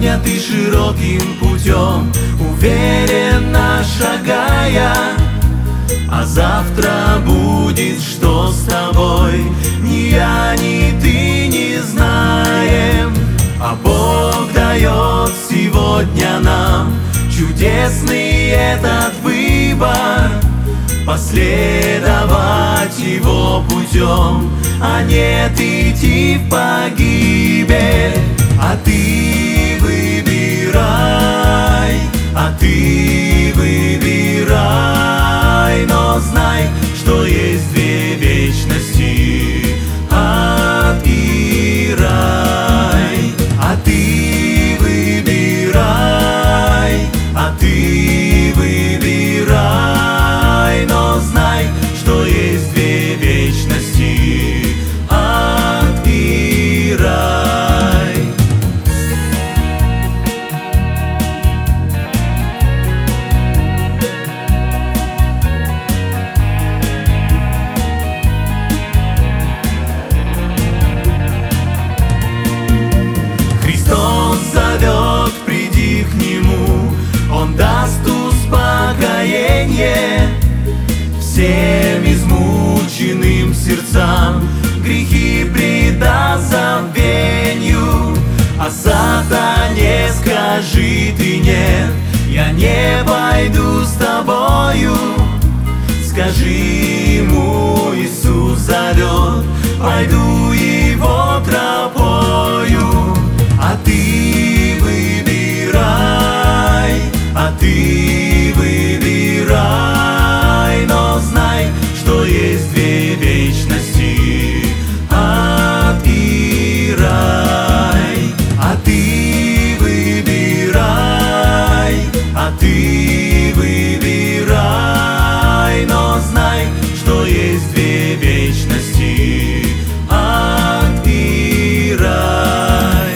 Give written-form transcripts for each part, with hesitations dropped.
Сегодня ты широким путем уверенно шагая, а завтра будет что с тобой, ни я, ни ты не знаем. А Бог дает сегодня нам чудесный этот выбор: последовать Его путем, а нет идти в погибель. А ты выбирай, а ты выбирай, но знай, что есть две вечности, ад и рай. А ты выбирай, а ты выбирай, но знай, что есть две вечности, ад и рай. Христос зовет, приди к Нему, Он даст успокоение всем измученным сердцам, грехи предаст забвенью. А сатане скажи ты нет, я не пойду с тобою. Скажи ему, Иисус зовет, пойду Его тропою. А ты выбирай, а ты выбирай, но знай, что есть две вечности, ад и рай. А ты выбирай, а ты выбирай, но знай, что есть две вечности, ад и рай.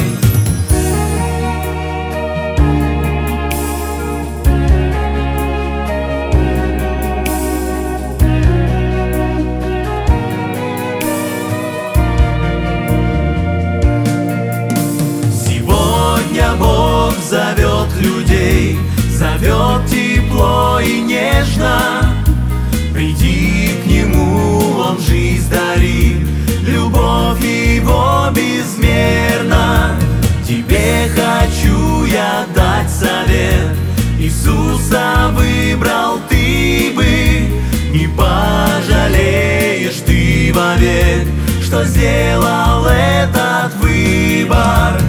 Бог зовет людей, зовет тепло и нежно. Приди к Нему, Он жизнь дарит, любовь Его безмерна. Тебе хочу я дать совет: Иисуса выбрал ты бы, не пожалеешь ты вовек, что сделал этот выбор.